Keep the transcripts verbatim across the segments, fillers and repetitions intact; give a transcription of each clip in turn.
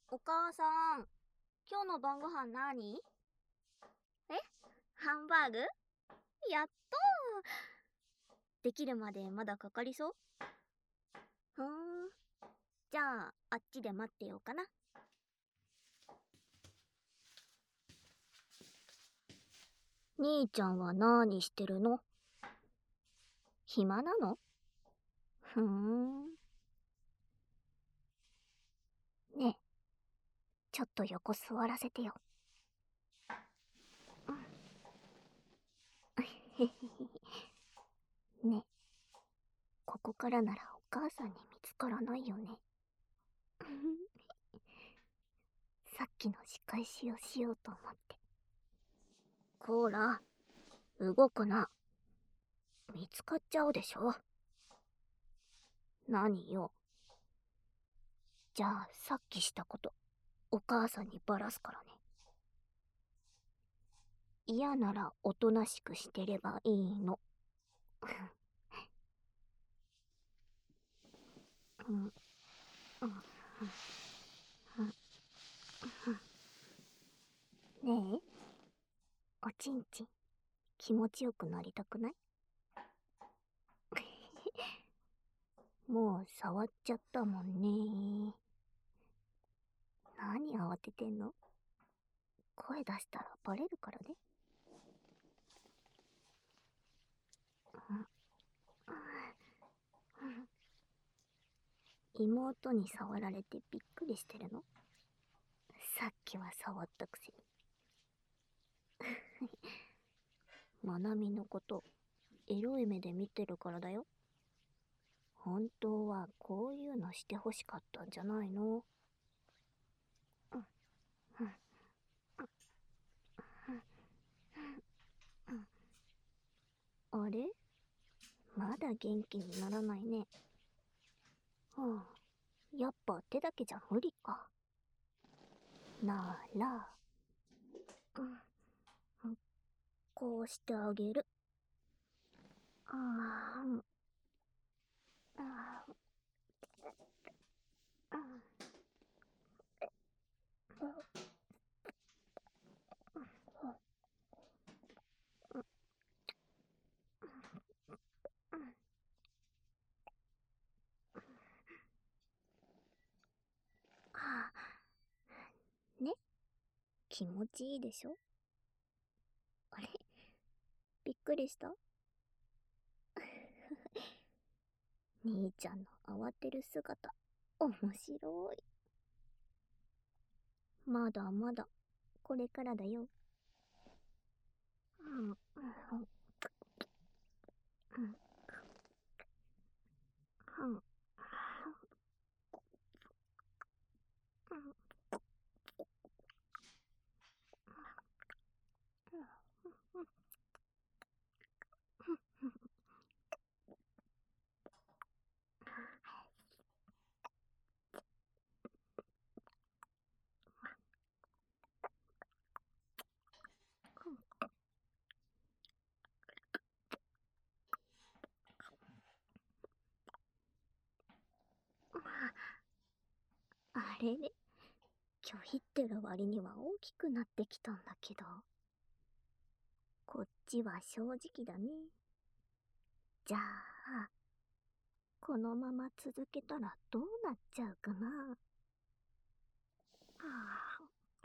お母さん、今日の晩ご飯何？え？ハンバーグ？やっとー。できるまでまだかかりそう？ふーん。じゃあ、あっちで待ってようかな。兄ちゃんは何してるの？暇なの？ふーん。ねえ、ちょっと横座らせてよ。うん。へへへ。ねえ、ここからならお母さんに見つからないよね。さっきの仕返しをしようと思って。こーら、動くな。見つかっちゃうでしょ。何よ。じゃあ、さっきしたこと、お母さんにバラすからね。嫌ならおとなしくしてればいいの。うん、うん、うん、ねえ、おちんちん、気持ちよくなりたくない？もう触っちゃったもんね。何慌ててんの？声出したらバレるからね。妹に触られてびっくりしてるの？さっきは触ったくせに。まなみのこと、エロい目で見てるからだよ。本当はこういうのしてほしかったんじゃないの？うん、うん、うん、うん。あれ？まだ元気にならないね。はあ、やっぱ手だけじゃ無理か。なら、うん、うん、こうしてあげる。ああ、うん、ああ、うん、うん、ああ、ね、気持ちいいでしょ？あれ？びっくりした？兄ちゃんの慌てる姿、面白い。まだまだ、これからだよ。うん、うん、うん、うん、うん、あれれ、拒否ってる割には大きくなってきたんだけど。こっちは正直だね。じゃあ、このまま続けたらどうなっちゃうかな。あ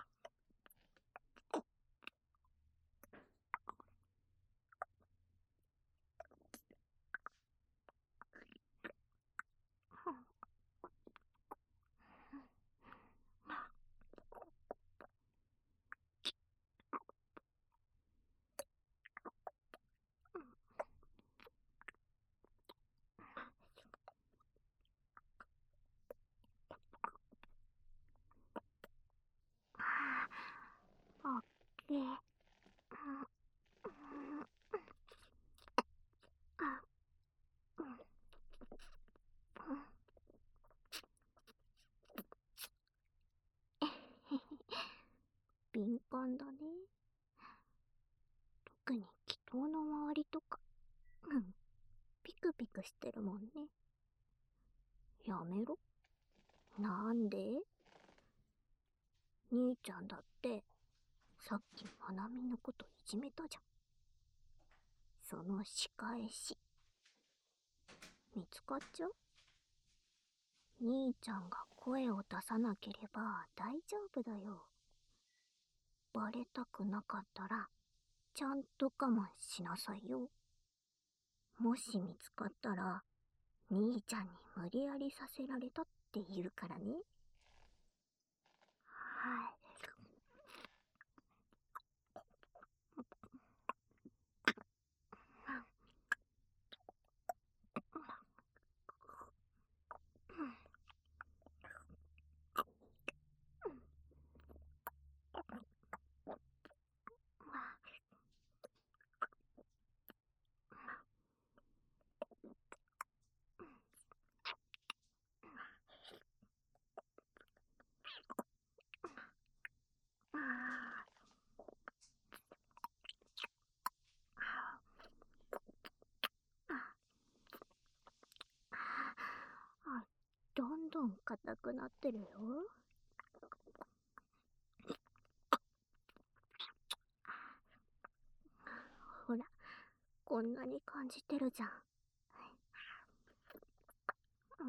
あ、オッケー。敏感だね。特に気筒の周りとか、うん、ピクピクしてるもんね。やめろ。なんで？ 兄ちゃんだってさっきまなみのこといじめたじゃん。その仕返し見つかっちゃう？兄ちゃんが声を出さなければ大丈夫だよ。バレたくなかったらちゃんと我慢しなさいよ。もし見つかったら兄ちゃんに無理やりさせられたって言うからね。はい。どんどん硬くなってるよ。ほら、こんなに感じてるじゃん。うん。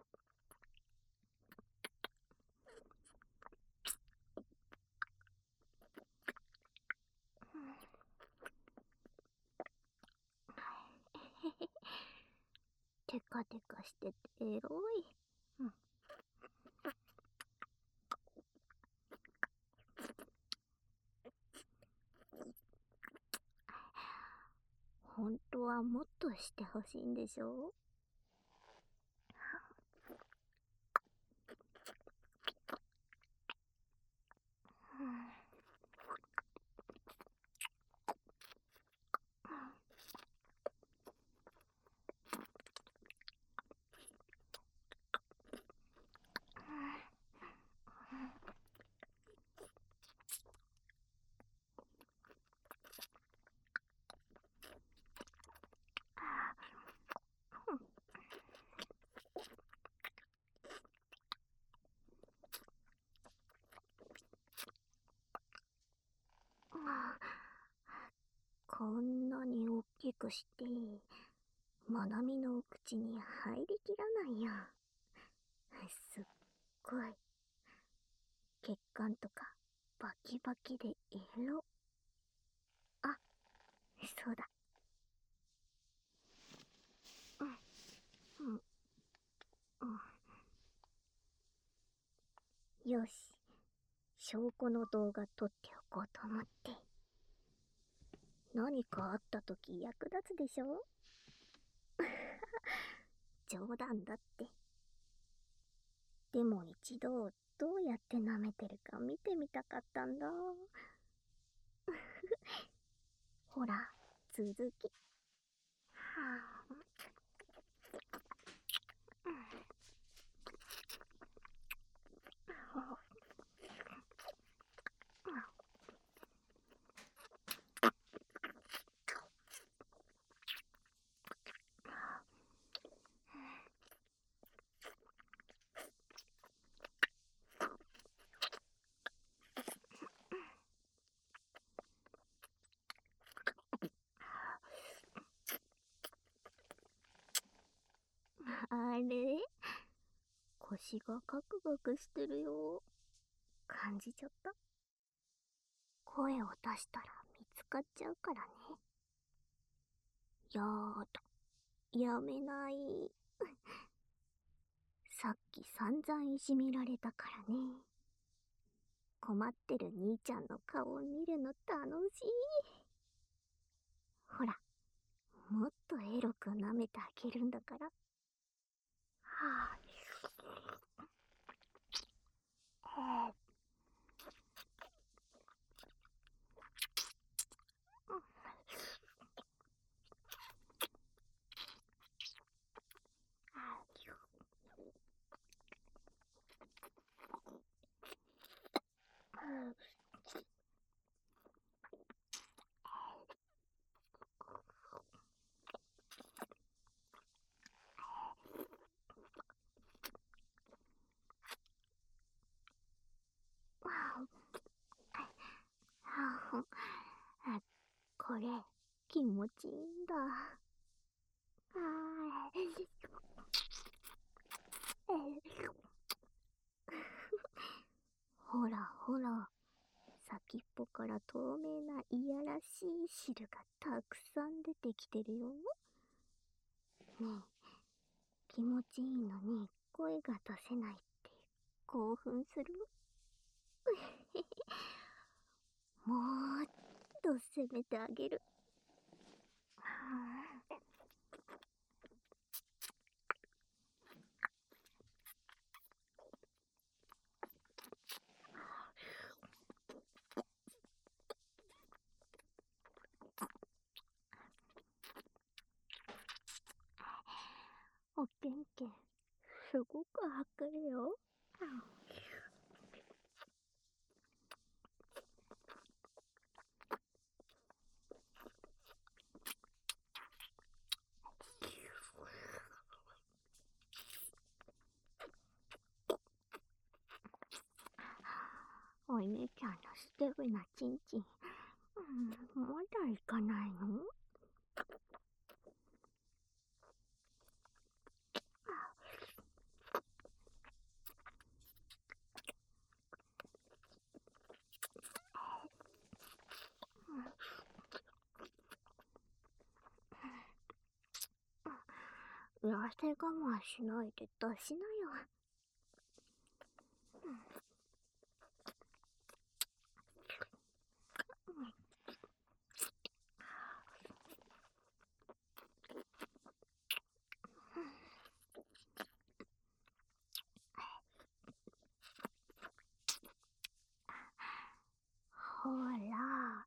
テカテカしててエロい。うん。本当はもっとしてほしいんでしょ？こんなに大きくしてまなみのお口に入りきらないや。すっごい血管とかバキバキでエロ。あ、そうだ。うんうんうん。よし、証拠の動画撮っておこうと思って。何かあったとき役立つでしょ？冗談だって。でも一度どうやって舐めてるか見てみたかったんだ。ほら、続き。はあ。あれ？腰がガクガクしてるよ。感じちゃった？声を出したら見つかっちゃうからね。やーだ。やめない。さっき散々いじめられたからね。困ってる兄ちゃんの顔を見るの楽しい。ほら、もっとエロく舐めてあげるんだから。はぁ、あ。 れ、気持ちいいんだ。あーほらほら、先っぽから透明ないやらしい汁がたくさん出てきてるよ。ねえ、気持ちいいのに声が出せないって興奮する？もっと攻めてあげる。おけんけん、すごくはかるよ。お姉ちゃんのステブなチンチン、うん、まだ行かないの？痩せ我慢しないで出しなよ。ほら、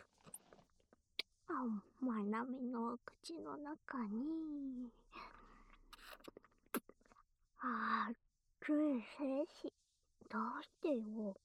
あ、まなみのお口の中に、あー、つい精子、どうしてよ。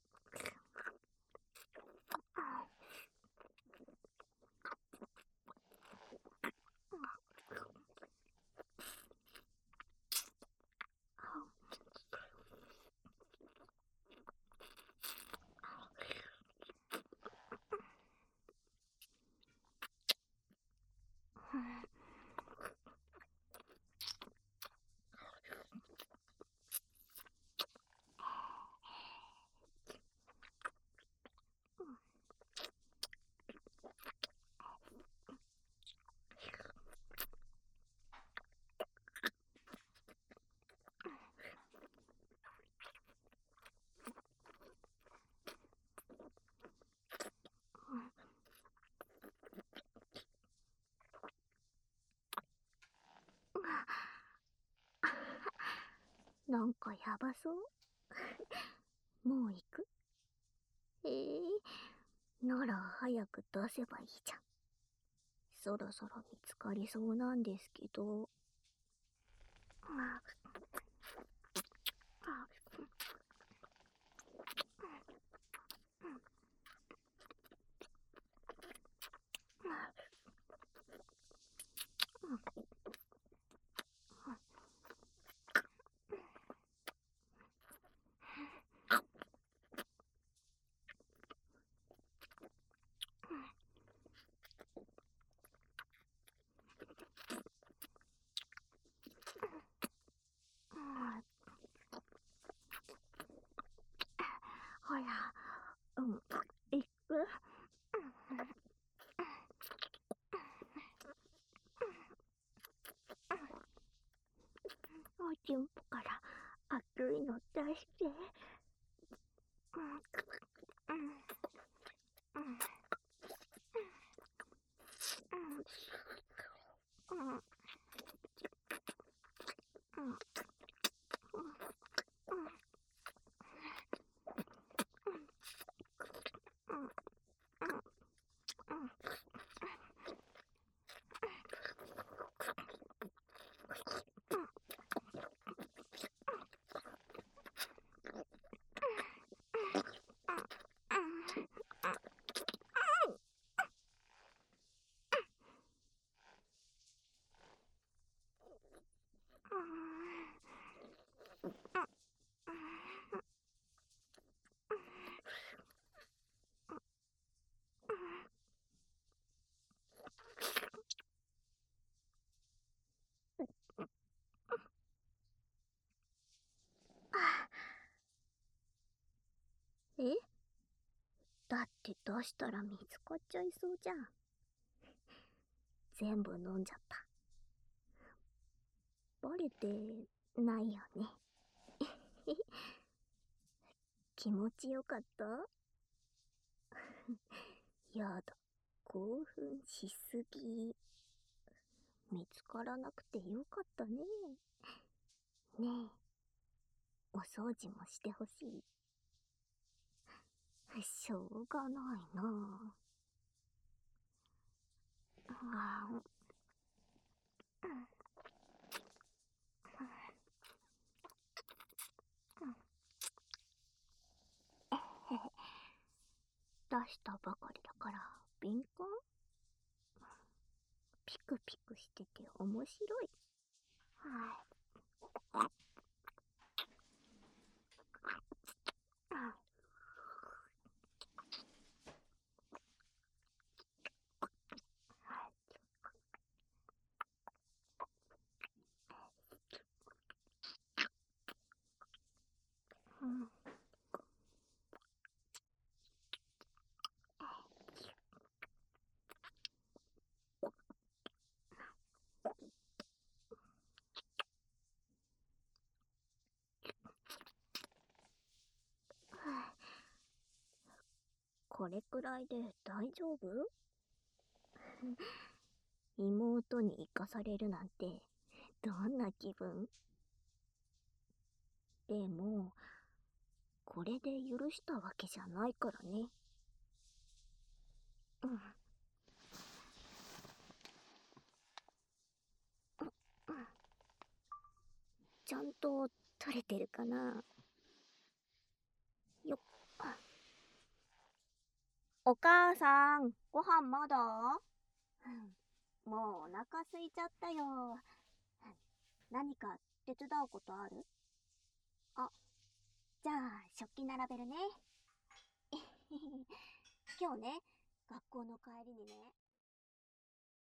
なんかやばそう？もう行く？ええー、なら早く出せばいいじゃん。そろそろ見つかりそうなんですけど。ああほら、うん、行く？おちんぽから熱いの出して。うんうんうんうんうんだって出したら見つかっちゃいそうじゃん。全部飲んじゃった。バレてないよね。気持ちよかった？やだ、興奮しすぎ。見つからなくてよかったね。ねえ、お掃除もしてほしい。しょうがないなぁ。あ出したばかりだから敏感？ピクピクしてて面白い。はい。うん。これくらいで大丈夫？妹に生かされるなんてどんな気分？でも、これで許したわけじゃないからね。うん。ちゃんと取れてるかな？よっ。お母さん、ご飯まだ？もうお腹空いちゃったよ。何か手伝うことある？あ、じゃあ食器並べるね。今日ね、学校の帰りにね、